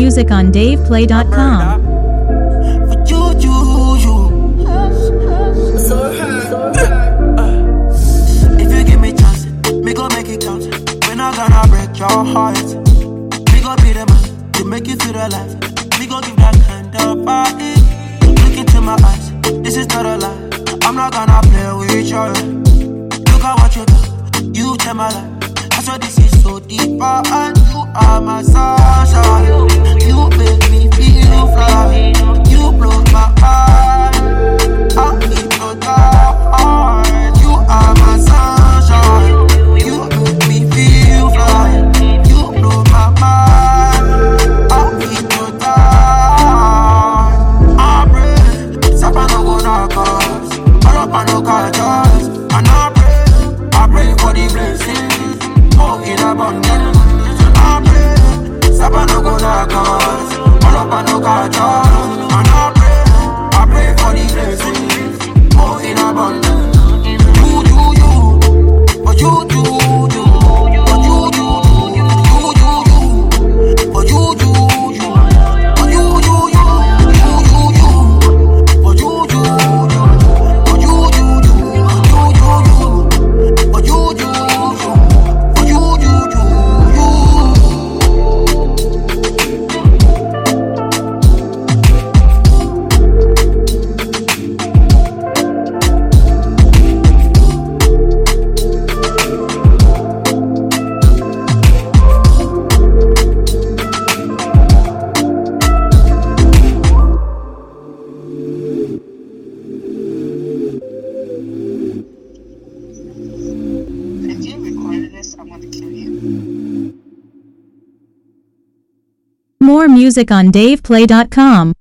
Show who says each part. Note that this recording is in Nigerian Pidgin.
Speaker 1: music on DavePlay.com.
Speaker 2: If you give me chance, me gon' make it count. We're not gonna break your heart. Me gon' be the man to make you feel alive. Me gon' give that kind of party. Look into my eyes, this is not a lie. I'm not gonna play with you. Look at what you do, you tell my life. I swear this is so deep, and you are my sunshine. You make me feel fly. You blow my heart. I need your heart. You are my sunshine. You make me feel fly. You blow my mind. I need your heart. I pray, Sapano go knock us. All up on no cultures. And I pray for the blessings. Oh, in abundance. I pray, Sapano go knock us. All up on no cultures. And I pray for the blessings. Oh, in abundance.
Speaker 1: More music on DavePlay.com.